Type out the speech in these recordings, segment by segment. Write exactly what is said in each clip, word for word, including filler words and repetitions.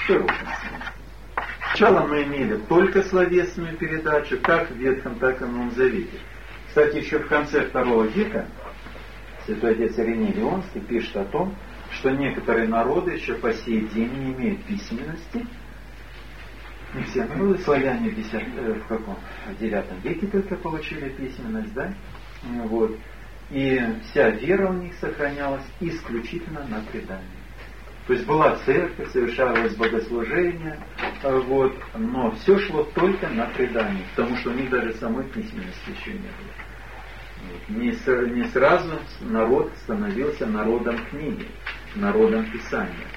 широком смысле. Сначала мы имели только словесную передачу, как в Ветхом, так и в Новом Завете. Кстати, еще в конце второго века святой отец Ириней Леонский пишет о том, что некоторые народы еще по сей день не имеют письменности. Не все народы, славяне в, десят, в каком? В девятом веке только получили письменность, да? Вот. И вся вера у них сохранялась исключительно на предании. То есть была церковь, совершалось богослужение, вот, но все шло только на предание, потому что у них даже самой письменности еще не было. Вот. Не, с, не сразу народ становился народом книги, народом писания.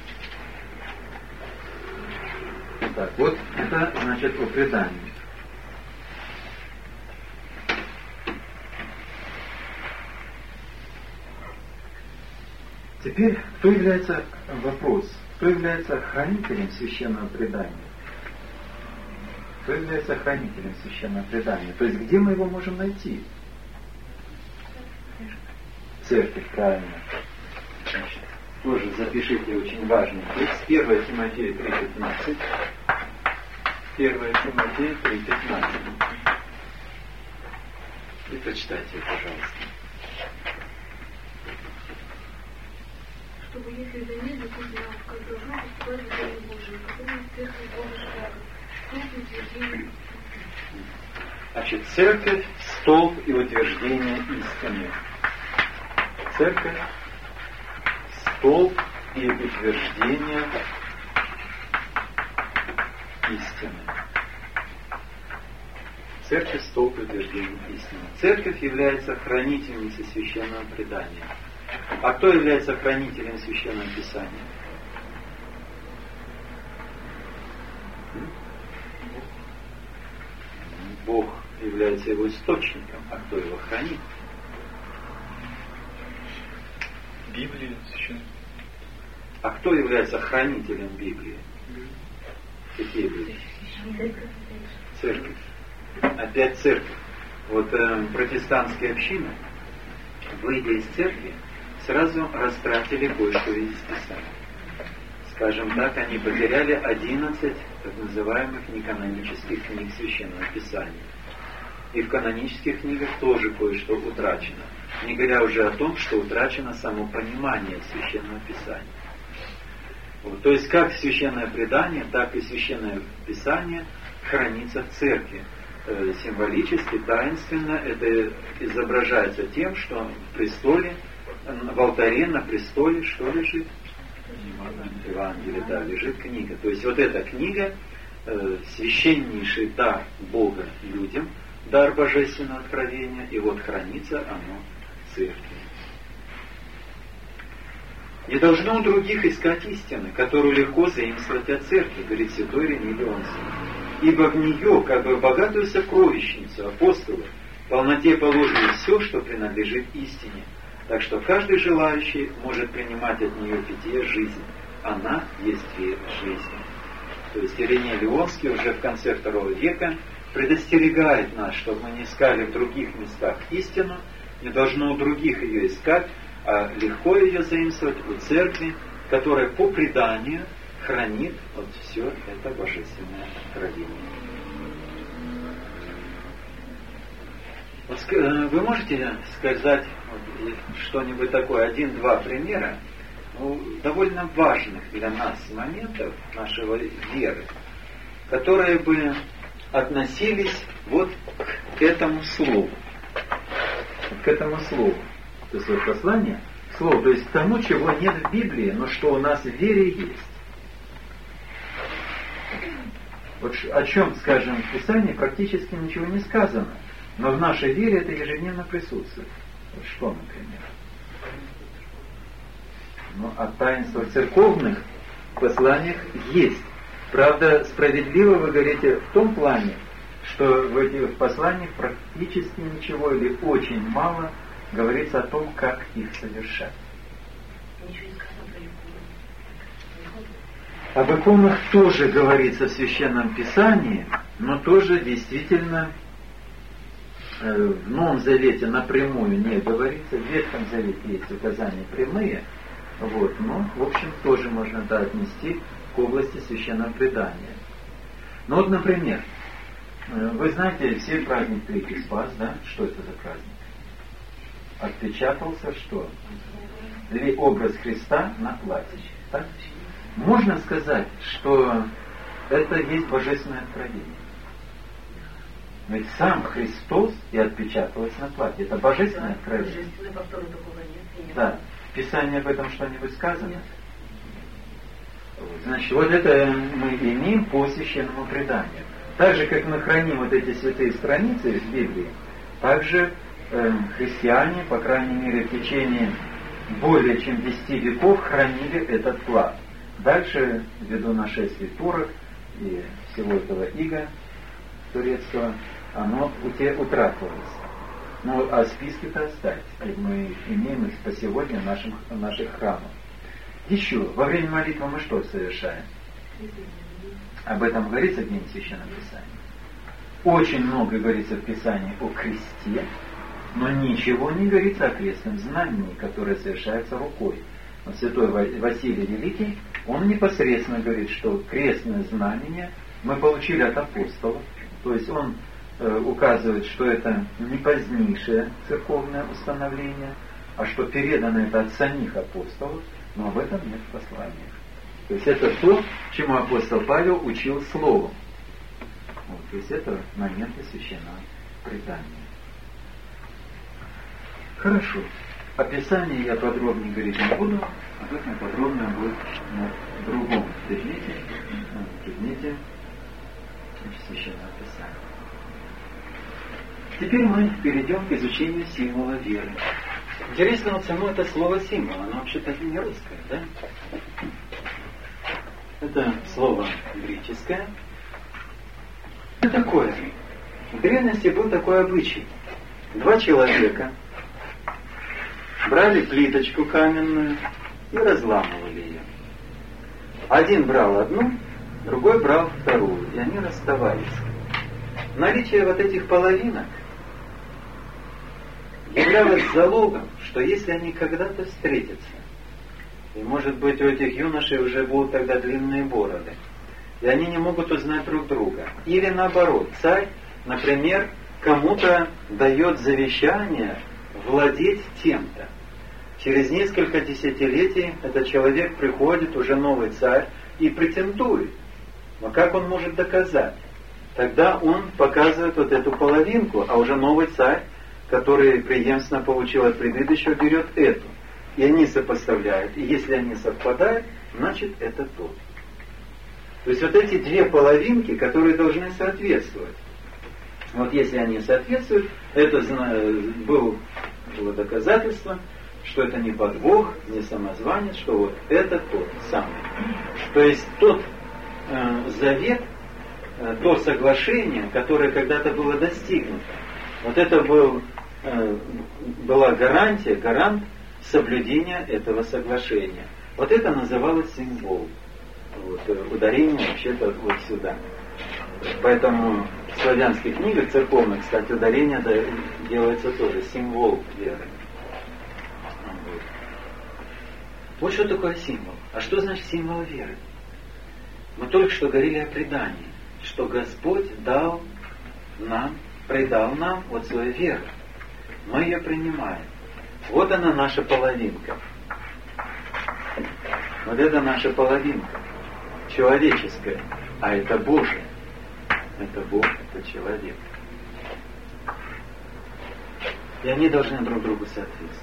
Так, вот это значит о предании. Теперь, кто является, вопрос, кто является хранителем священного предания? Кто является хранителем священного предания? То есть, где мы его можем найти? Церковь, правильно. Значит, тоже запишите очень важный текст. первое Тимофея три пятнадцать. первое Тимофея три пятнадцать. И прочитайте, пожалуйста. Чтобы если за ней допустимо, как должно поступать в Доме Божьем, который в церкви Божьей шагом, столб и утверждение. Значит, церковь, столб и утверждение истины. Церковь, столб и утверждение истины. Церковь, столб и утверждение истины. Церковь является хранительницей священного предания. А кто является хранителем священного писания? Бог является его источником, а кто его хранит? Библия священная. А кто является хранителем Библии? Какие люди? Церковь. Опять церковь. Вот э, протестантские общины, выйдя из церкви, сразу растратили кое-что из Писания. Скажем так, они потеряли одиннадцать так называемых неканонических книг Священного Писания. И в канонических книгах тоже кое-что утрачено. Не говоря уже о том, что утрачено само понимание Священного Писания. Вот, то есть как Священное Предание, так и Священное Писание хранится в церкви. Э, символически, таинственно это изображается тем, что в престоле, в алтаре на престоле что лежит? Евангелие, да, лежит книга. То есть вот эта книга, э, священнейший дар Бога людям, дар божественного откровения, и вот хранится оно в церкви. Не должно у других искать истины, которую легко заимствовать от церкви, говорит святой Ириней Леонский. Ибо в нее, как бы в богатую сокровищницу апостолов, в полноте положено все, что принадлежит истине. Так что каждый желающий может принимать от нее питье жизни. Она есть жизнь. То есть Ириней Леонский уже в конце второго века предостерегает нас, чтобы мы не искали в других местах истину, не должно у других ее искать, а легко ее заимствовать у церкви, которая по преданию хранит вот все это божественное откровение. Вот, вы можете сказать вот, что-нибудь такое, один-два примера, ну, довольно важных для нас моментов нашего веры, которые бы относились вот к этому слову. К этому слову. То есть вот послание, слово, то есть к тому, чего нет в Библии, но что у нас в вере есть. Вот о чем, скажем, в Писании практически ничего не сказано, но в нашей вере это ежедневно присутствует. Вот что, например? Ну, о таинствах церковных посланиях есть. Правда, справедливо вы говорите в том плане, что в этих посланиях практически ничего или очень мало говорится о том, как их совершать. Об иконах тоже говорится в Священном Писании, но тоже действительно э, в Новом Завете напрямую не говорится. В Ветхом Завете есть указания прямые, вот, но, в общем, тоже можно да, отнести к области священного предания. Ну вот, например, вы знаете все праздник Третий Спас, да? Что это за праздник? Отпечатался что? Или образ Христа на платье. Так? Можно сказать, что это есть божественное откровение. Ведь сам Христос и отпечаталось на платье. Это божественное откровение. Божественное повтору такого нет. Да. В Писании об этом что-нибудь сказано? Нет. Значит, вот это мы имеем по священному преданию. Так же, как мы храним вот эти святые страницы из Библии, также э, христиане, по крайней мере, в течение более чем десяти веков хранили этот клад. Дальше, ввиду нашествия турок и всего этого ига турецкого, оно утратилось. Ну, а списки-то остались. И мы имеем их по сегодня в наших, в наших храмах. Еще, во время молитвы мы что совершаем? Об этом говорится в Книге Священного Писания. Очень много говорится в Писании о кресте, но ничего не говорится о крестном знамении, которое совершается рукой. Вот святой Василий Великий, он непосредственно говорит, что крестное знамение мы получили от апостолов. То есть он э, указывает, что это не позднейшее церковное установление, а что передано это от самих апостолов, но об этом нет в посланиях. То есть это то, чему апостол Павел учил словом. Вот, то есть это моменты священного предания. Хорошо. О Писании я подробнее говорить не буду, об этом подробно будет на другом предмете, на предмете священного Писания. Теперь мы перейдем к изучению символа веры. Интересно, вот само это слово символ, оно вообще-то не русское, да? Это слово греческое. Что такое? В древности был такой обычай. Два человека брали плиточку каменную и разламывали ее. Один брал одну, другой брал вторую, и они расставались. Наличие вот этих половинок являлось залогом, что если они когда-то встретятся, и, может быть, у этих юношей уже будут тогда длинные бороды, и они не могут узнать друг друга. Или наоборот, царь, например, кому-то дает завещание владеть тем-то. Через несколько десятилетий этот человек приходит, уже новый царь, и претендует. Но как он может доказать? Тогда он показывает вот эту половинку, а уже новый царь, который преемственно получил от предыдущего, берет эту. И они сопоставляют. И если они совпадают, значит это тот. То есть вот эти две половинки, которые должны соответствовать. Вот если они соответствуют, это был, было доказательство, что это не подвох, не самозванец, что вот это тот самый. То есть тот э, завет, э, то соглашение, которое когда-то было достигнуто, вот это был, э, была гарантия, гарант соблюдения этого соглашения. Вот это называлось символ. Вот, э, ударение вообще-то вот сюда. Поэтому в славянских книгах церковных, кстати, ударение делается тоже символ веры. Вот что такое символ. А что значит символ веры? Мы только что говорили о предании, что Господь дал нам, предал нам вот свою веру. Мы ее принимаем. Вот она наша половинка. Вот это наша половинка. Человеческая. А это Божие. Это Бог, это человек. И они должны друг другу соответствовать.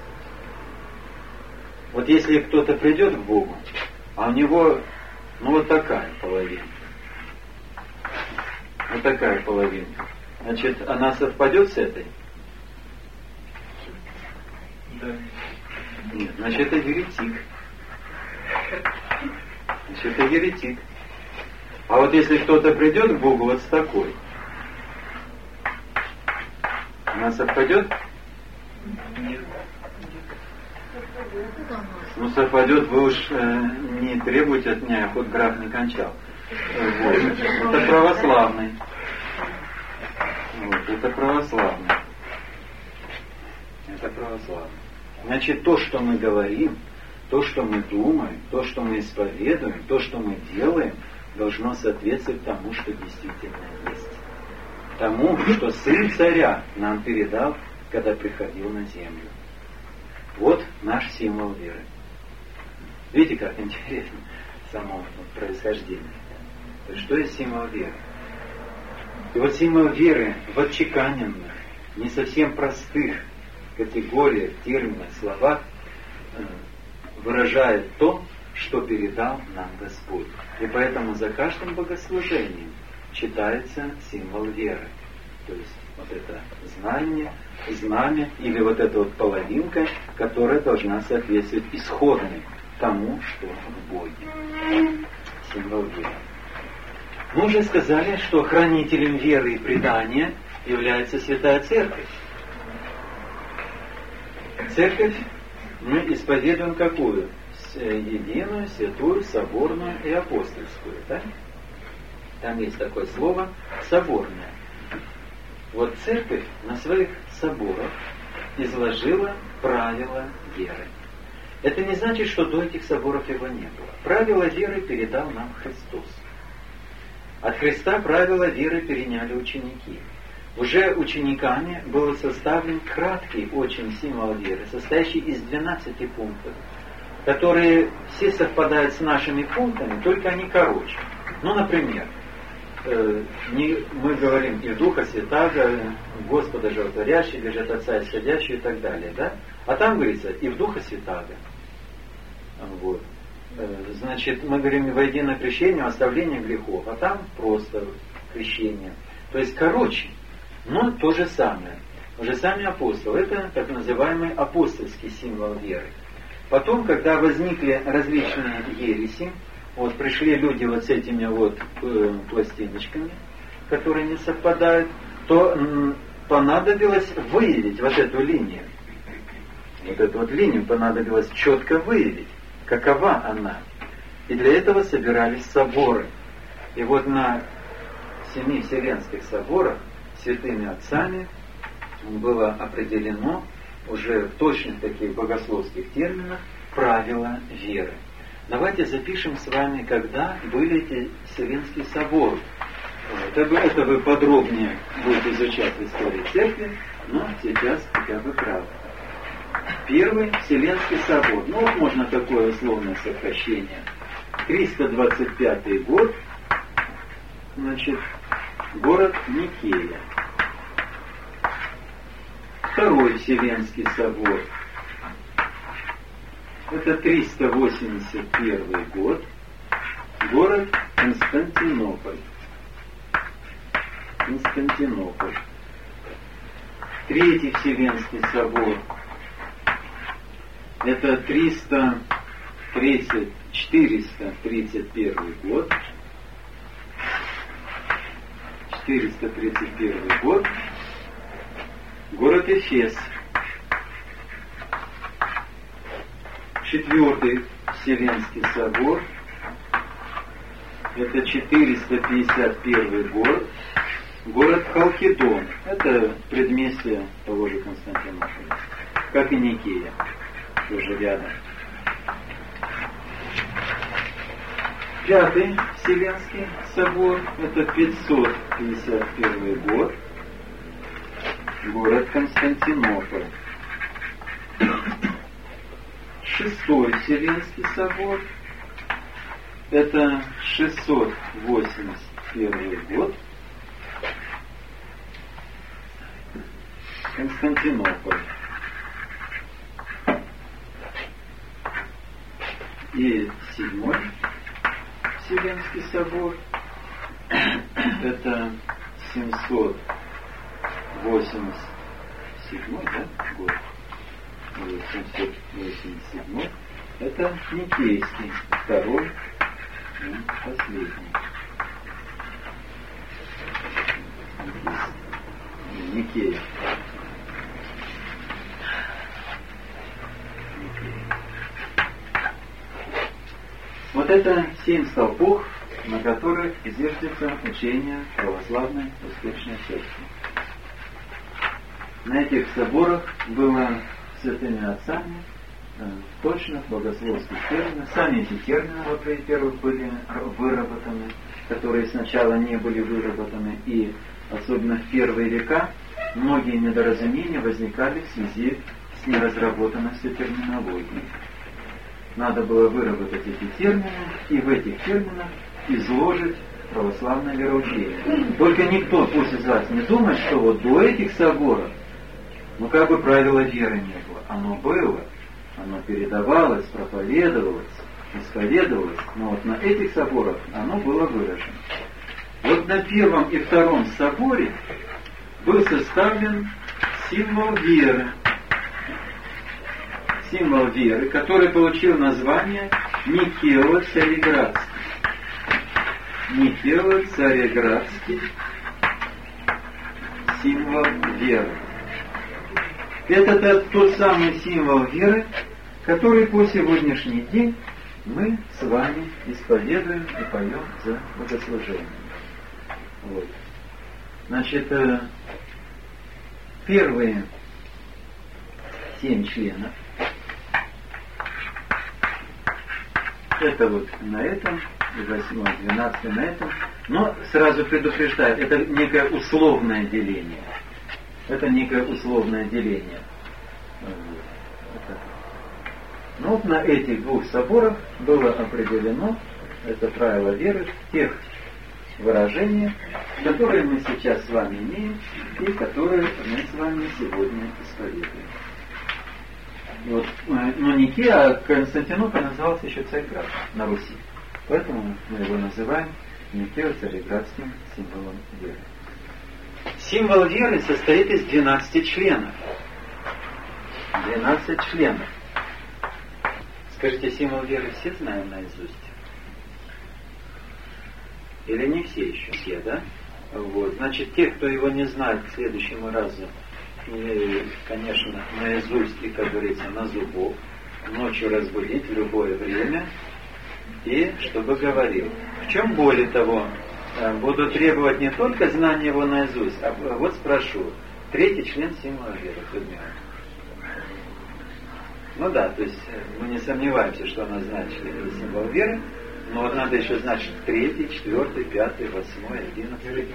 Вот если кто-то придет к Богу, а у него, ну, вот такая половинка. Вот такая половинка. Значит, она совпадет с этой? Да. Нет, значит, это еретик. Значит, это еретик. А вот если кто-то придет к Богу вот с такой, она совпадет? Нет. Ну, совпадет, вы уж э, не требуйте от меня, хоть граф не кончал. Вот. Это православный. Вот, это православный. Это православный. Значит, то, что мы говорим, То, что мы думаем, то, что мы исповедуем, то, что мы делаем, должно соответствовать тому, что действительно есть. Тому, что Сын Царя нам передал, когда приходил на землю. Вот наш символ веры. Видите, как интересно само происхождение. То есть, что есть символ веры? И вот символ веры в отчеканенных, не совсем простых категориях, терминах, словах выражает то, что передал нам Господь. И поэтому за каждым богослужением читается символ веры. То есть вот это знание, знамя или вот эта вот половинка, которая должна соответствовать исходной тому, что в Боге. Символ веры. Мы уже сказали, что хранителем веры и предания является Святая Церковь. Церковь мы исповедуем какую? Единую, святую, соборную и апостольскую. Да? Там есть такое слово «соборная». Вот церковь на своих соборах изложила правила веры. Это не значит, что до этих соборов его не было. Правила веры передал нам Христос. От Христа правила веры переняли ученики. Уже учениками был составлен краткий очень символ веры, состоящий из двенадцати пунктов, которые все совпадают с нашими пунктами, только они короче. Ну, например, э, не, мы говорим и Духа Святаго, Господа Животворящего, лежит Отца Исходящего и так далее, да? А там говорится и в Духа Святаго. Вот. Значит, мы говорим во единое крещение, оставление грехов, а там просто крещение. То есть короче, но то же самое. Уже сами апостолы, это так называемый апостольский символ веры. Потом, когда возникли различные ереси, вот пришли люди вот с этими вот э, пластиночками, которые не совпадают, то м, понадобилось выявить вот эту линию. Вот эту вот линию понадобилось четко выявить, какова она. И для этого собирались соборы. И вот на семи Вселенских соборах святыми отцами было определено уже в точных таких богословских терминах правила веры. Давайте запишем с вами, когда были эти Вселенские соборы. Это вы, это вы подробнее будете изучать в истории церкви, но сейчас хотя бы правда. Первый Вселенский собор. Ну вот можно такое условное сокращение. триста двадцать пятый год, значит, город Никея. Второй Вселенский собор. Это триста восемьдесят первый год, город Константинополь. Константинополь. Третий Вселенский собор. Это триста тридцать, четыреста тридцать первый год. четыреста тридцать первый год. Город Эфес. Четвертый Вселенский собор. Это четыреста пятьдесят первый год. Город Халкидон. Это предместье того же Константинополя. Как и Никея. Тоже рядом. Пятый Вселенский собор. Это пятьсот пятьдесят первый год. Город Константинополь. Шестой Вселенский собор. Это шестьсот восемьдесят первый год. Константинополь. И седьмой Вселенский собор. Это семьсот восемьдесят седьмой, да, год. семьсот восемьдесят седьмой. Это Никейский, второй и последний. Никея. Вот это семь столпов, на которых зиждется учение православной Восточной Церкви. На этих соборах было святыми отцами в точных богословских терминах. Сами эти термины, во-первых, были выработаны, которые сначала не были выработаны, и особенно в первые века многие недоразумения возникали в связи с неразработанностью терминологии. Надо было выработать эти термины и в этих терминах изложить православное вероучение. Только никто после вас не думает, что вот до этих соборов, ну как бы правила веры не было. Оно было, оно передавалось, проповедовалось, исповедовалось, но вот на этих соборах оно было выражено. Вот на первом и втором соборе был составлен символ веры. Символ веры, который получил название Никео-Цареградский. Никео-Цареградский символ веры. Это тот самый символ веры, который по сегодняшний день мы с вами исповедуем и поем за богослужением. Вот. Значит, первые семь членов, это вот на этом, и восьмой, двенадцатый на этом, но сразу предупреждаю, это некое условное деление. Это некое условное деление. Но вот на этих двух соборах было определено это правило веры в тех выражениях, которые мы сейчас с вами имеем и которые мы с вами сегодня исповедуем. Вот, но Никея, а Константинополь назывался еще Царьград на Руси. Поэтому мы его называем Никео-Царьградским символом веры. Символ веры состоит из двенадцати членов. двенадцать членов. Скажите, символ веры все знаем наизусть? Или не все еще? Все, да? Вот. Значит, те, кто его не знает, к следующему разу, и, конечно, наизусть и, как говорится, на зубок, ночью разбудить в любое время, и чтобы говорил. В чем более того, буду требовать не только знания его наизусть, а вот спрошу, третий член символа веры, Судья. Ну да, то есть мы не сомневаемся, что она знает символ веры, но вот надо еще знать, что третий, четвертый, пятый, восьмой, одиннадцатый.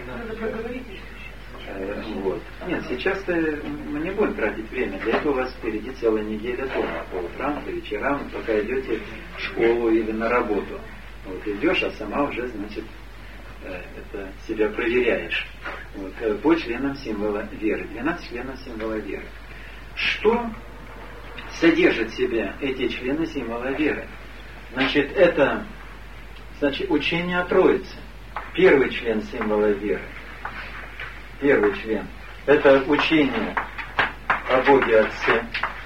Э, вот. Нет, сейчас-то мы не будем тратить время. Для этого у вас впереди целая неделя дома, по утрам, по вечерам, пока идете в школу или на работу. Вот идешь, а сама уже, значит, э, это себя проверяешь. Вот, э, по членам символа веры. двенадцать членов символа веры. Что содержат в себе эти члены символа веры? Значит, это значит, учение о Троице. Первый член символа веры. Первый член. Это учение о Боге Отце.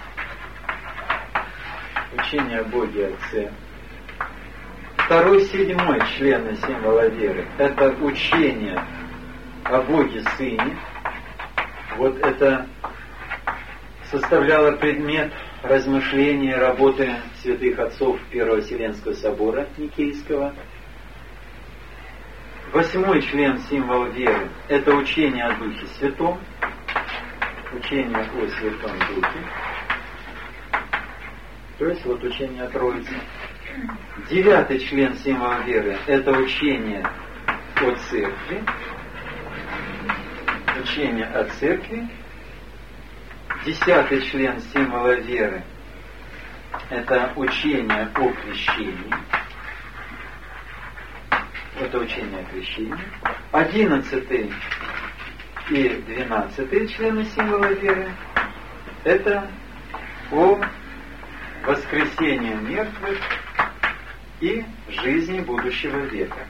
Учение о Боге Отце. Второй, седьмой член символа веры. Это учение о Боге Сыне. Вот это составляло предмет размышления работы святых отцов Первого Вселенского собора Никейского. Восьмой член символ веры – это учение о Духе Святом, учение о Святом Духе, то есть вот учение о Троице. Девятый член символа веры – это учение о Церкви, учение о Церкви. Десятый член символа веры – это учение о крещении. Это учение о крещении. Одиннадцатый и двенадцатый члены символа веры – это о воскресении мертвых и жизни будущего века.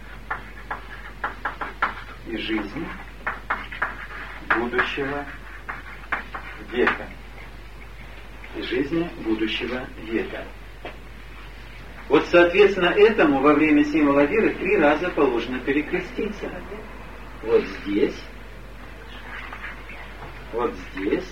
И жизни будущего века. И жизни будущего века. Вот, соответственно, этому во время символа веры три раза положено перекреститься. Вот здесь, вот здесь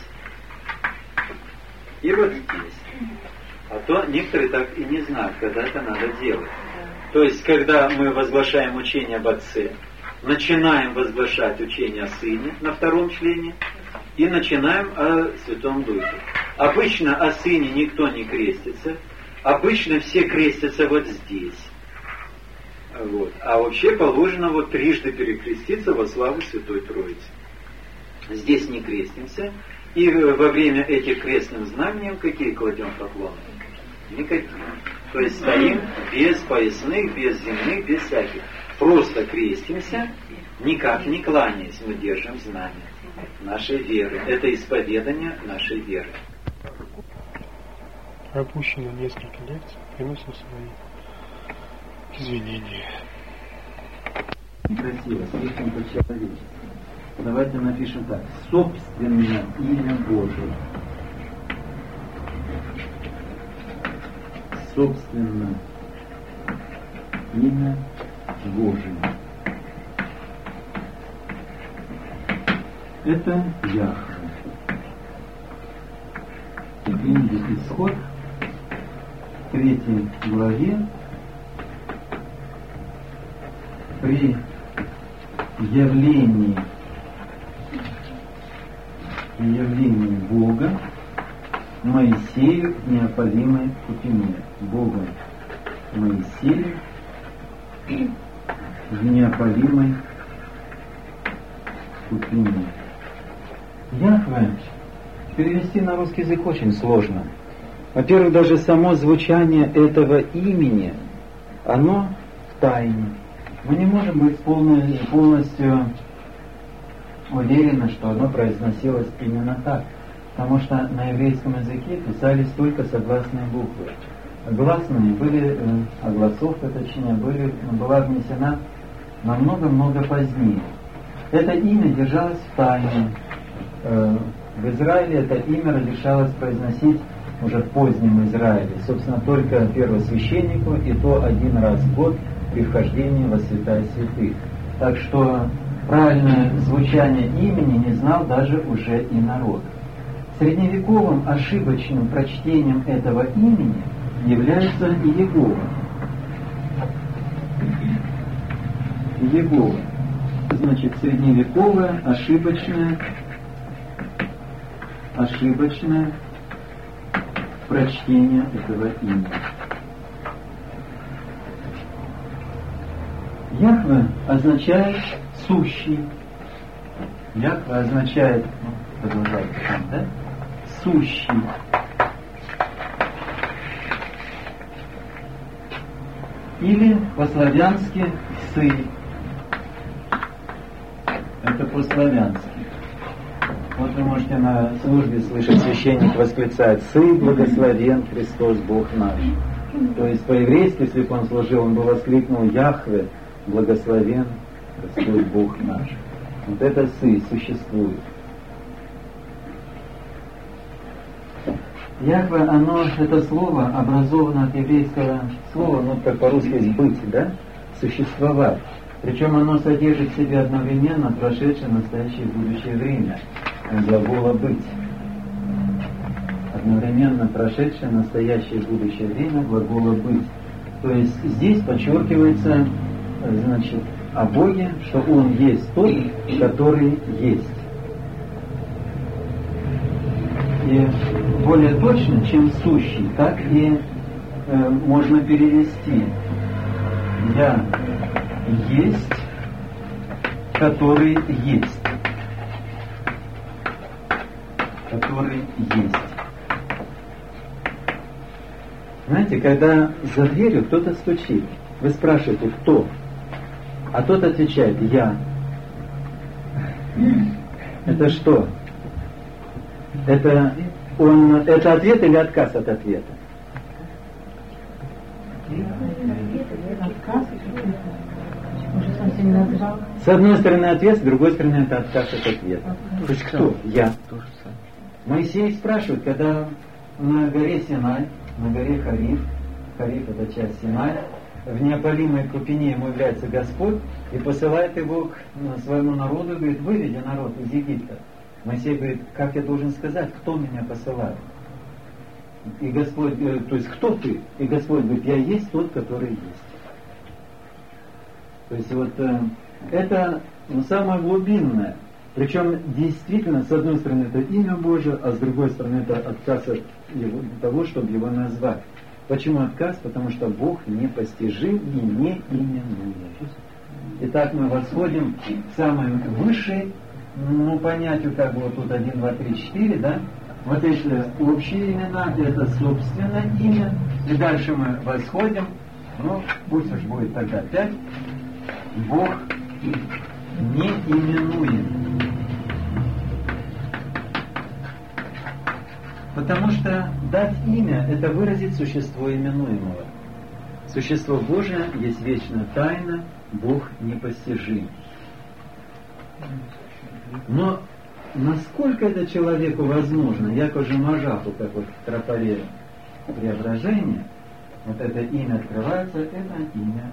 и вот здесь. А то некоторые так и не знают, когда это надо делать. То есть, когда мы возглашаем учение об Отце, начинаем возглашать учение о Сыне на втором члене и начинаем о Святом Духе. Обычно о Сыне никто не крестится. Обычно все крестятся вот здесь. Вот. А вообще положено вот трижды перекреститься во славу Святой Троицы. Здесь не крестимся. И во время этих крестных знамений какие кладем поклоны? Никакие. То есть стоим без поясных, без земных, без всяких. Просто крестимся, никак не кланяясь, мы держим знамя нашей веры. Это исповедание нашей веры. Пропущено несколько лекций, приносим свои извинения. Некрасиво, слишком по-человечески. Давайте напишем так. Собственное имя Божие. Собственное имя Божие. Это Яхве. В книге Исход, третьей главе, при явлении, при явлении Бога Моисею в неопалимой купине. Бога Моисею в неопалимой купине. Яхве перевести на русский язык очень сложно. Во-первых, даже само звучание этого имени, оно в тайне. Мы не можем быть полностью, полностью уверены, что оно произносилось именно так. Потому что на еврейском языке писались только согласные буквы. Гласные были, а гласовка точнее, были, была внесена намного-много позднее. Это имя держалось в тайне. В Израиле это имя разрешалось произносить уже в позднем Израиле. Собственно, только первосвященнику, и то один раз в год при вхождении во святая святых. Так что правильное звучание имени не знал даже уже и народ. Средневековым ошибочным прочтением этого имени является Иегова. Иегова. Значит, средневековое ошибочное ошибочное прочтение этого имени. Яхве означает сущий. Яхве означает, ну, продолжайте там, да? Сущий. Или по-славянски сы. Это по-славянски. Вот вы можете на службе слышать, священник восклицает: «Сы благословен Христос Бог наш». То есть по-еврейски, если бы он служил, он бы воскликнул: «Яхве, благословен Господь Бог наш». Вот это сы существует. Яхве, оно, это слово образовано от еврейского слова, ну как по-русски есть быть, да? Существовать. Причем оно содержит в себе одновременно прошедшее, настоящее и будущее время. Глагола быть. Одновременно прошедшее, настоящее и будущее время глагола быть. То есть здесь подчеркивается, значит, о Боге, что Он есть тот, который есть. И более точно, чем сущий, так и э, можно перевести: «Я есть, который есть». Который есть. Знаете, когда за дверью кто-то стучит, вы спрашиваете: кто? А тот отвечает: я. Это что? Это, он, это ответ или отказ от ответа? С одной стороны ответ, с другой стороны это отказ от ответа. То есть кто? Я. Моисей спрашивает, когда на горе Синай, на горе Хариф, Хариф это часть Синай, в неопалимой крупине ему является Господь и посылает его к своему народу и говорит: выведи народ из Египта. Моисей говорит: как я должен сказать, кто меня посылает? И Господь говорит: то есть кто ты? И Господь говорит: я есть тот, который есть. То есть вот э, это ну, самое глубинное Причем действительно, с одной стороны, это имя Божие, а с другой стороны, это отказ от его, того, чтобы его назвать. Почему отказ? Потому что Бог непостижим и не именуем. Итак, мы восходим к самой высшей, ну, понятию, как бы вот тут один, два, три, четыре, да? Вот эти общие имена, это собственное имя. И дальше мы восходим, ну, пусть уж будет тогда пять. Бог не именуем. Потому что дать имя – это выразить существо именуемого. Существо Божие есть вечная тайна, Бог непостижим. Но насколько это человеку возможно, як уже Мажаху, как вот в тропаре преображения, вот это имя открывается, это имя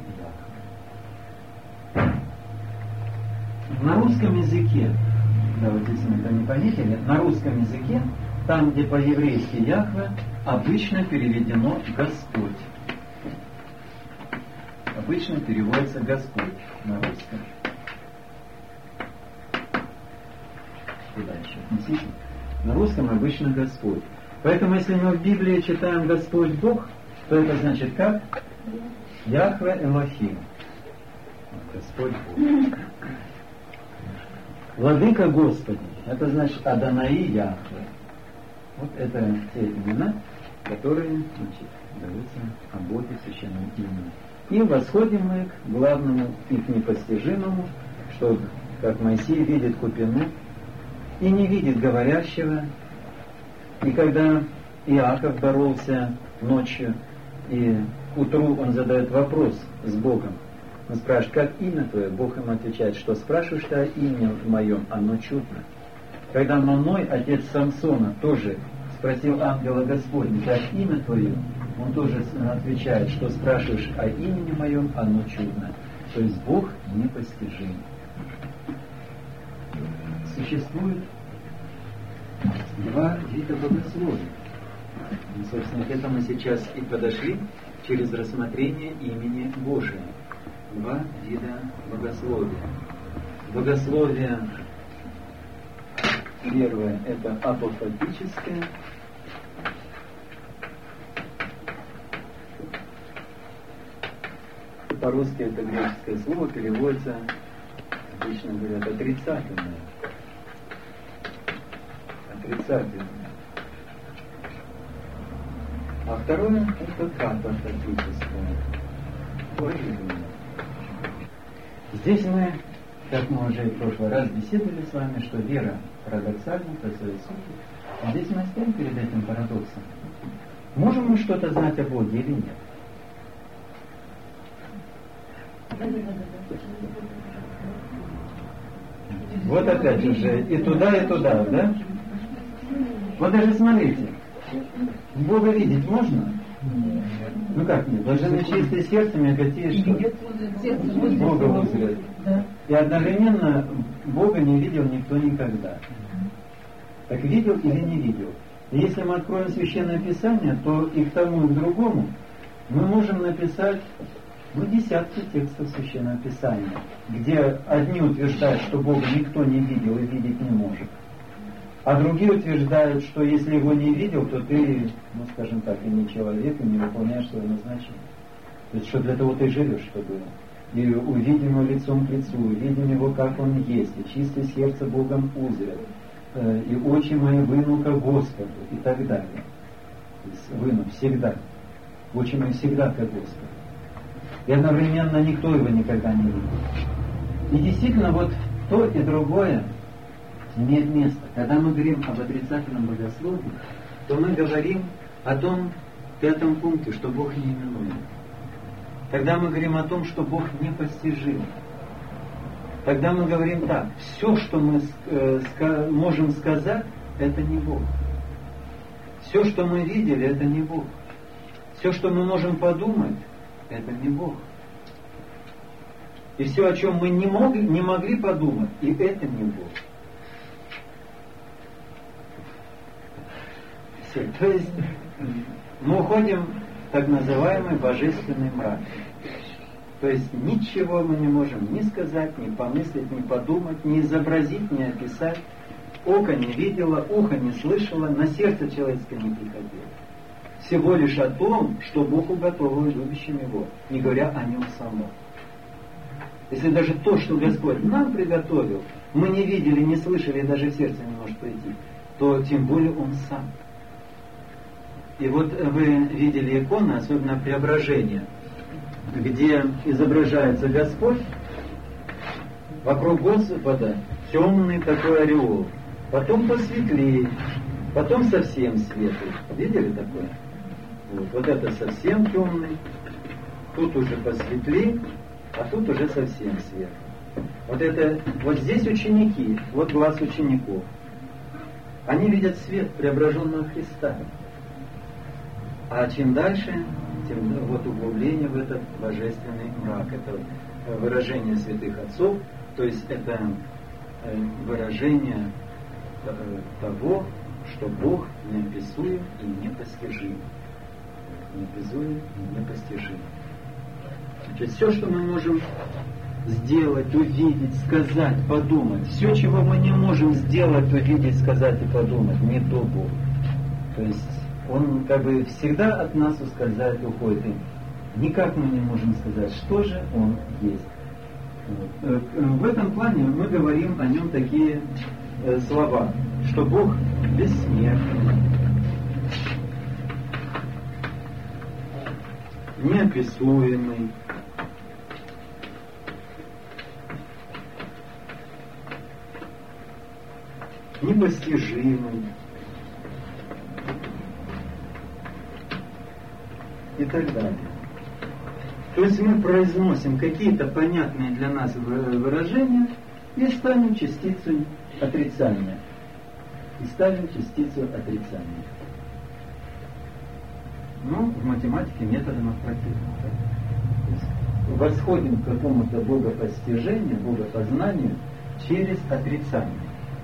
Яхве. На русском языке, да, вот здесь мы это не пометили, на русском языке, там, где по-еврейски Яхве, обычно переведено Господь. Обычно переводится Господь на русском. И дальше. Действительно. На русском обычно Господь. Поэтому, если мы в Библии читаем Господь Бог, то это значит как? Яхве Элохим. Господь Бог. Владыка Господи. Это значит Адонаи Яхве. Вот это те имена, которые, значит, даются о Боге священном имени. И восходим мы к главному и к непостижимому, что, как Моисей видит купину и не видит говорящего. И когда Иаков боролся ночью, и к утру он задает вопрос с Богом, он спрашивает, как имя твое? Бог ему отвечает, что спрашиваешь ты о имени моем, оно чудно. Когда Маной, отец Самсона, тоже спросил ангела Господня, как имя твое, он тоже отвечает, что спрашиваешь о имени моем, оно чудно. То есть Бог непостижим. Существует два вида богословия. И, собственно, к этому сейчас и подошли через рассмотрение имени Божия. Два вида богословия. Богословие первое – это апофатическое. По-русски это греческое слово переводится, обычно говорят, отрицательное. Отрицательное. А второе – это катофатическое. Здесь мы, как мы уже в прошлый раз беседовали с вами, что вера парадоксальна по своей сути. А здесь мы стоим перед этим парадоксом. Можем мы что-то знать о Боге или нет? Вот опять уже и туда, и туда, да? Вот даже смотрите, Бога видеть можно? Ну как нет? Блаженны чистые сердцем, а какие что? Бога узрят. И одновременно Бога не видел никто никогда. Так видел или не видел? И если мы откроем Священное Писание, то и к тому, и к другому мы можем написать ну, десятки текстов Священного Писания, где одни утверждают, что Бога никто не видел и видеть не может, а другие утверждают, что если его не видел, то ты, ну скажем так, и не человек, и не выполняешь свое назначение. То есть, что для того ты живешь, чтобы и увидим его лицом к лицу, увидим его, как он есть, и чистое сердце Богом узрят, и очи мои выну ко Господу, и так далее. То есть, выну всегда, очи мои всегда ко Господу. И одновременно никто его никогда не видел. И действительно, вот то и другое имеет место. Когда мы говорим об отрицательном богословии, то мы говорим о том пятом пункте, что Бог не именуем. Когда мы говорим о том, что Бог непостижим, тогда мы говорим так: все, что мы э, ска- можем сказать, это не Бог. Все, что мы видели, это не Бог. Все, что мы можем подумать, это не Бог. И все, о чем мы не могли, не могли подумать, и это не Бог. Все. То есть мы уходим в так называемый божественный мрак. То есть ничего мы не можем ни сказать, ни помыслить, ни подумать, ни изобразить, ни описать. Око не видело, ухо не слышало, на сердце человеческое не приходило. Всего лишь о том, что Бог уготовил любящим Его, не говоря о Нем самом. Если даже то, что Господь нам приготовил, мы не видели, не слышали, даже в сердце не может прийти, то тем более Он сам. И вот вы видели иконы, особенно преображение, где изображается Господь, вокруг Господа темный такой ореол, потом посветлее, потом совсем светлый. Видели такое? Вот, вот это совсем темный, тут уже посветлее, а тут уже совсем светлый. Вот это, вот здесь ученики, вот глаз учеников. Они видят свет преображенного Христа. А чем дальше, тем вот углубление в этот божественный мрак. Это выражение святых отцов, то есть это выражение того, что Бог неописуем и непостижим. Неописуем и непостижим. Значит, все, что мы можем сделать, увидеть, сказать, подумать, все, чего мы не можем сделать, увидеть, сказать и подумать, не то Бог. То есть Он как бы всегда от нас ускользает, уходит. И никак мы не можем сказать, что же Он есть. Вот. В этом плане мы говорим о Нем такие слова, что Бог бессмертный, неописуемый, непостижимый и так далее. То есть мы произносим какие-то понятные для нас выражения и ставим частицу отрицания. И ставим частицу отрицания. Ну, в математике методом аппроксимации. Восходим к какому-то богопостижению, богопознанию через отрицание.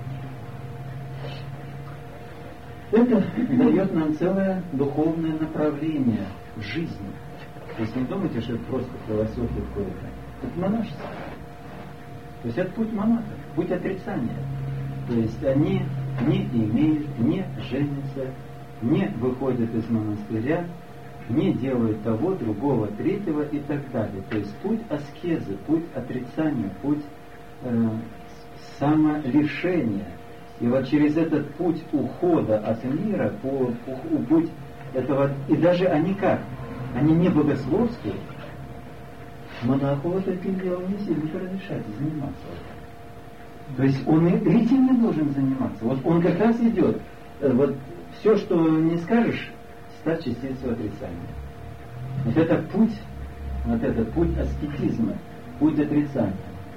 Это дает нам целое духовное направление в жизни. То есть не думайте, что это просто философия какая-то. Это монашество. То есть это путь монахов, путь отрицания. То есть они не имеют, не женятся, не выходят из монастыря, не делают того, другого, третьего и так далее. То есть путь аскезы, путь отрицания, путь э, самолишения. И вот через этот путь ухода от мира, по, по, путь этого, и даже они как? Они не богословские. Монаху вот этим делом не сильно разрешать заниматься. То есть он и длительно должен заниматься. Вот он как раз идет. Вот все, что не скажешь, ставь частицу отрицания. Вот это путь, вот этот путь аскетизма, путь отрицания.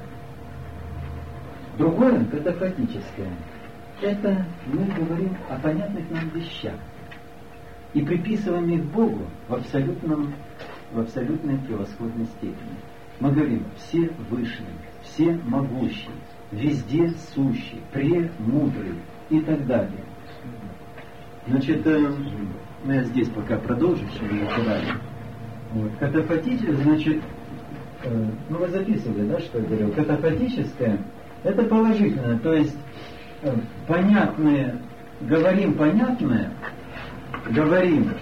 Другое, катафатическое. Это мы говорим о понятных нам вещах. И приписываем их Богу в абсолютном, в абсолютной превосходной степени. Мы говорим, все высшие, все могущие, везде сущий, премудрый и так далее. Значит, э, я здесь пока продолжу, чем я далее. Вот. Катафатическое, значит, э, ну вы записывали, да, что я говорил? Катафатическое — это положительное, то есть э, понятное, говорим понятное, говорим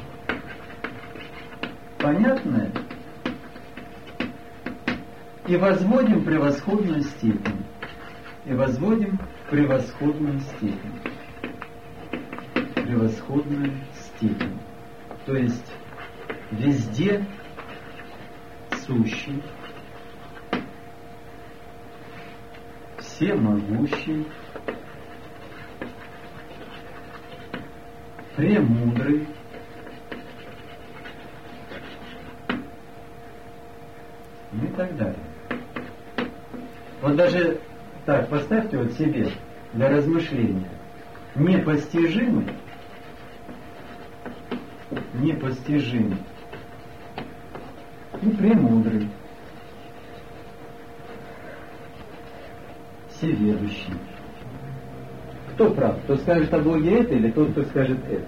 понятное и возводим превосходную степень. И возводим превосходную степень. Превосходную степень. То есть везде сущий, всемогущий, премудрый, ну и так далее. Вот даже так, поставьте вот себе для размышления. Непостижимый, непостижимый и премудрый, всеведущий. Кто прав? Кто скажет о Боге это или тот, кто скажет это?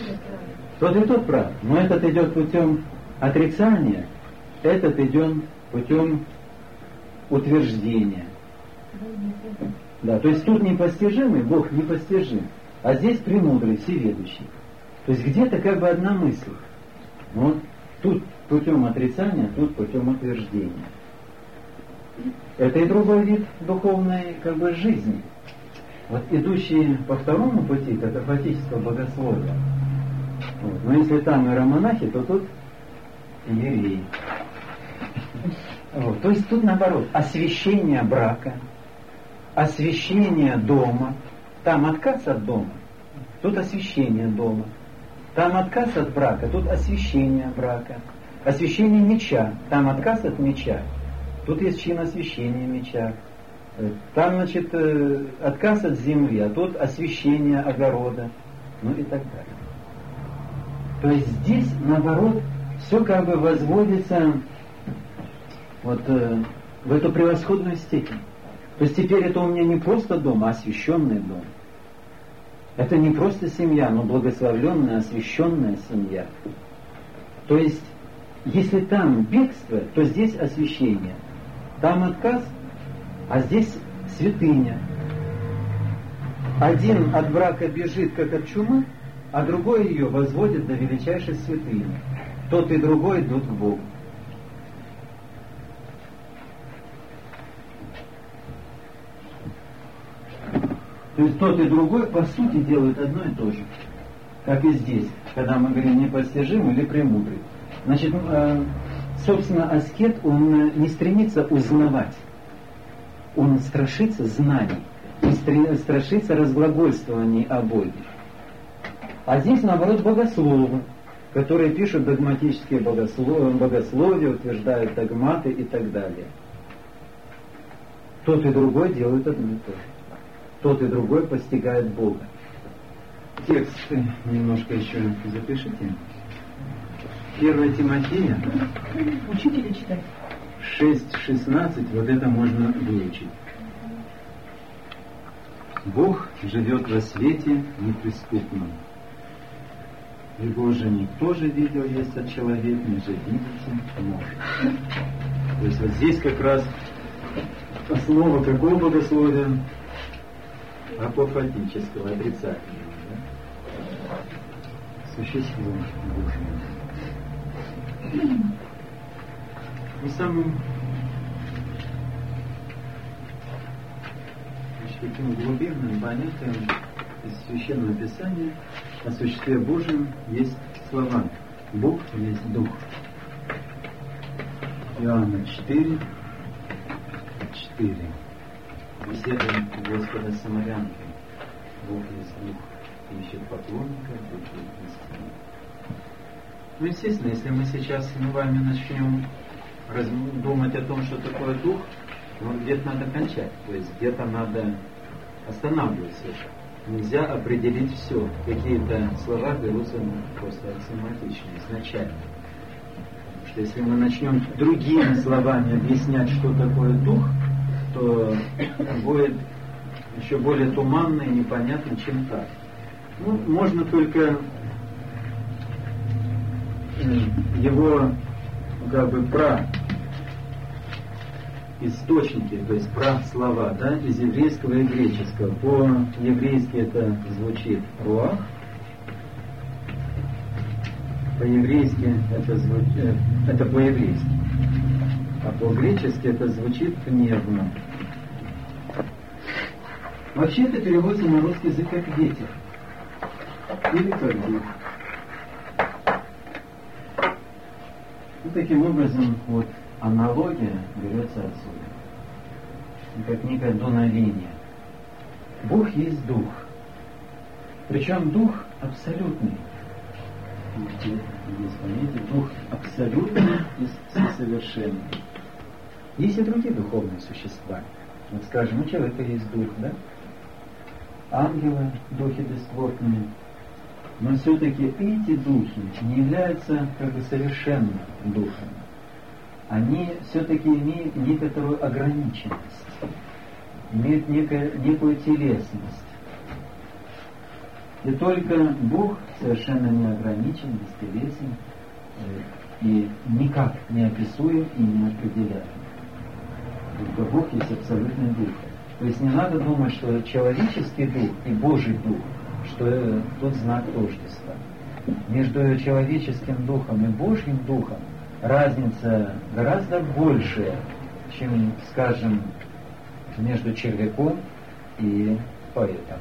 Тот и тот прав. Но этот идет путем отрицания, этот идет путем утверждения. Да, то есть тут непостижимый, Бог непостижим, а здесь премудрый, всеведущий. То есть где-то как бы одна мысль. Вот тут путем отрицания, тут путем утверждения. Это и другой вид духовной как бы жизни. Вот идущие по второму пути, это катафатического богословия. Вот. Но если там иеромонахи, то тут иереи. Вот. То есть тут наоборот, освящение брака, освящение дома. Там отказ от дома, тут освящение дома. Там отказ от брака, тут освящение брака. Освящение меча, там отказ от меча, тут есть чин освящения меча. Там, значит, отказ от земли, а тут освящение огорода, ну и так далее. То есть здесь, наоборот, все как бы возводится вот э, в эту превосходную степень. То есть теперь это у меня не просто дом, а освященный дом. Это не просто семья, но благословленная, освященная семья. То есть, если там бегство, то здесь освящение. Там отказ, а здесь святыня. Один от брака бежит, как от чумы, а другой ее возводит до величайшей святыни. Тот и другой идут к Богу. То есть тот и другой, по сути, делают одно и то же. Как и здесь, когда мы говорим непостижим или премудрый. Значит, собственно, аскет, он не стремится узнавать. Он страшится знаний. Он страшится разглагольствований о Боге. А здесь, наоборот, богословы, которые пишут догматические богословия, утверждают догматы и так далее. Тот и другой делают одно и то же. Тот и другой постигает Бога. Текст немножко еще запишите. первое Тимофея. Учителя читать. шесть шестнадцать, вот это можно выучить. Бог живет во свете неприступном. Его же никто же видел есть от человека, не же видите может. То есть вот здесь как раз основа какого богословия? Апофатического, отрицательного, да? Существо Божье. И самым таким глубинным понятием из Священного Писания о существе Божьем есть слова. Бог есть Дух. Иоанна четыре, четыре. Беседуем Господа с самарянкой. Бог есть Дух, ищет поклонника, Дух есть истина. Ну, естественно, если мы сейчас с вами начнем раз... думать о том, что такое Дух, ну, где-то надо кончать, то есть где-то надо останавливаться. Нельзя определить все. Какие-то слова берутся просто аксиоматично, изначально. Потому что если мы начнем другими словами объяснять, что такое Дух, то будет еще более туманно и непонятно, чем так. Ну, можно только его как бы про источники, то есть про слова, да, из еврейского и греческого. По-еврейски это звучит руах, по-еврейски это звучит, это по-еврейски. А по-гречески это звучит пневмо. Вообще это переводится на русский язык как ветер. Или как дух. Ну, таким образом, вот аналогия берется отсюда. Как некое дуновение. Бог есть дух. Причем дух абсолютный. Есть понятие дух абсолютный и всесовершенный. Есть и другие духовные существа. Вот скажем, у человека есть дух, да? Ангелы, духи бесплотные. Но все-таки эти духи не являются как бы совершенным духом. Они все-таки имеют некоторую ограниченность, имеют некое, некую телесность. И только Бог совершенно не ограничен, бестелесен, и никак не описуем и не определяем. Только Бог есть абсолютный дух. То есть не надо думать, что человеческий дух и Божий дух, что тут знак тождества. Между человеческим духом и Божьим духом разница гораздо большая, чем, скажем, между червяком и поэтом.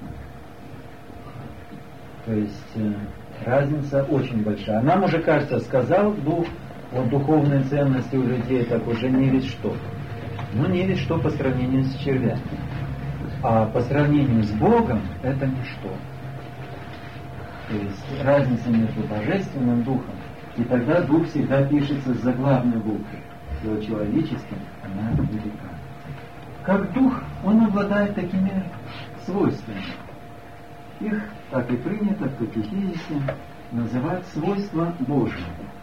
То есть э, разница очень большая. Нам уже кажется, сказал дух, вот духовные ценности у людей, так уже не ведь что. Ну не ведь что по сравнению с червяком. А по сравнению с Богом это ничто. То есть разница между божественным духом, и тогда дух всегда пишется с заглавной буквы, но человеческим она велика. Как дух, он обладает такими свойствами. Их, так и принято в катехизисе, называть свойства Божие.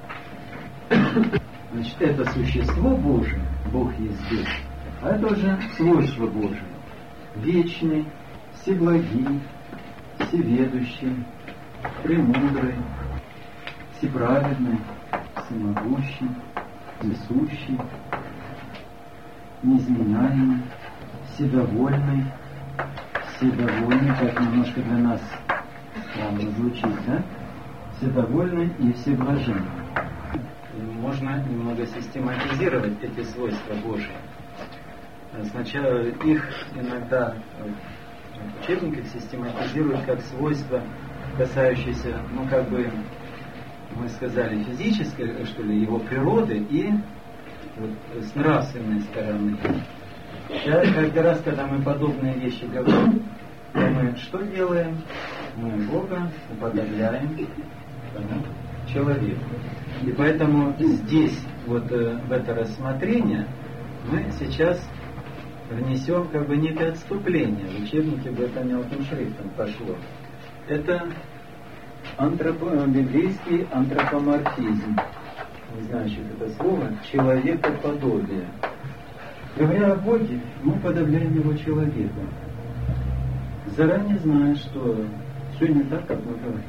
Значит, это существо Божие, Бог есть Дух, а это уже свойство Божие. Вечный, всеблагий, всеведущий, премудрый, всеправедный, всемогущий, весущий, неизменяемый, вседовольный, вседовольный, так немножко для нас странно звучит, да? Вседовольный и всеблаженный. Можно немного систематизировать эти свойства Божьи. Сначала их иногда в учебниках систематизируют как свойства, касающиеся, ну как бы, мы сказали, физической, что ли, его природы и вот, с нравственной стороны. Сейчас, каждый раз, когда мы подобные вещи говорим, то мы что делаем? Мы Бога уподобляем человеку. И поэтому здесь, вот в это рассмотрение, мы сейчас внесем как бы некое отступление. В учебнике бы это мелким шрифтом пошло. Это антропо... библейский антропоморфизм. Не знаю, что это слово. Человекоподобие. Говоря о Боге, мы подавляем его человека. Заранее зная, что все не так, как мы говорим.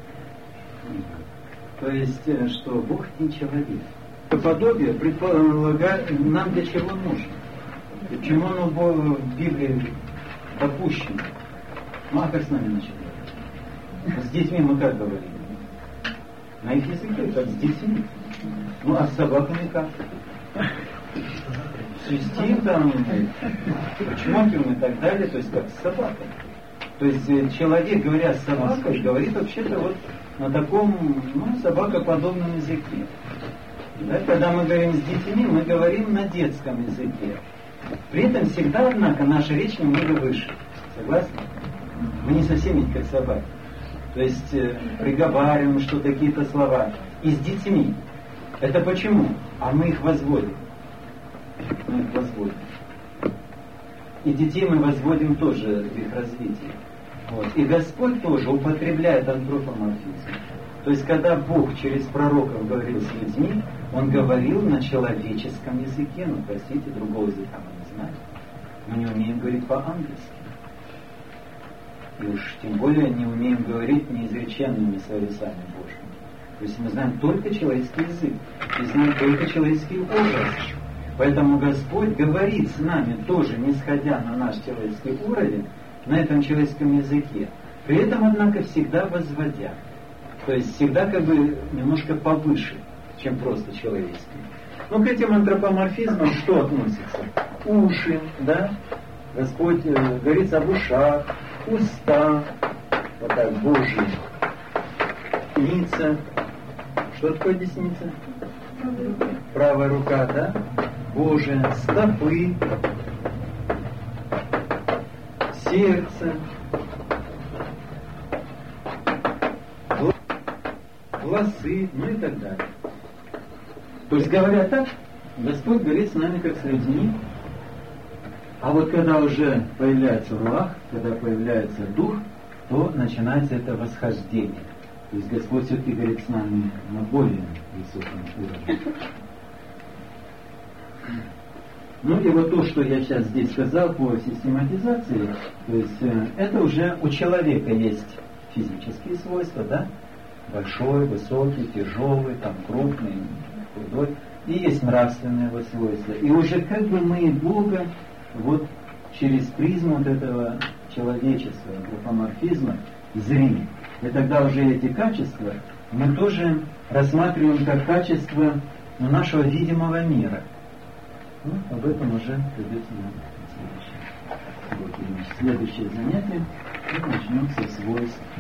То есть, что Бог не человек. Подобие предполагает нам для чего нужно. Почему оно в Библии допущено? Ну а как с нами начали? С детьми мы как говорим? На их языке, как с детьми. Ну а с собаками как? Свистим там, чмоким и так далее, то есть как с собакой. То есть человек, говоря с собакой, говорит вообще-то вот на таком, ну, собакоподобном языке. Да, когда мы говорим с детьми, мы говорим на детском языке. При этом всегда, однако, наша речь немного выше. Согласны? Мы не совсем ведь как собаки. То есть э, приговариваем что-то, какие-то слова. И с детьми. Это почему? А мы их возводим. Мы их возводим. И детей мы возводим тоже в их развитии. Вот. И Господь тоже употребляет антропоморфизм. То есть, когда Бог через пророков говорил с людьми, Он говорил на человеческом языке. Ну, простите, другого языка мы не знаем. Мы не умеем говорить по-английски. И уж тем более не умеем говорить неизреченными словесами Божьими. То есть мы знаем только человеческий язык. И знаем только человеческий образ. Поэтому Господь говорит с нами тоже, не сходя на наш человеческий уровень, на этом человеческом языке. При этом, однако, всегда возводя. То есть всегда как бы немножко повыше, чем просто человеческий. Ну, к этим антропоморфизмам что относится? Уши, да? Господь э, говорит об ушах, уста, вот так, Божьи. Десница. Что такое десница? Правая рука, да? Божия. Стопы. Сердце. Волосы, ну и так далее. То есть, говоря так, Господь говорит с нами как с людьми. А вот когда уже появляется руах, когда появляется дух, то начинается это восхождение. То есть Господь все-таки говорит с нами на более высоком уровне. Ну и вот то, что я сейчас здесь сказал по систематизации, то есть это уже у человека есть физические свойства, да? большой, высокий, тяжелый, там крупный, худой. И есть нравственные его свойства. И уже как бы мы Бога вот через призму вот этого человечества, антропоморфизма зрим. И тогда уже эти качества мы тоже рассматриваем как качество нашего видимого мира. Ну, об этом уже придется нам следующее. Следующее занятие мы начнем со свойств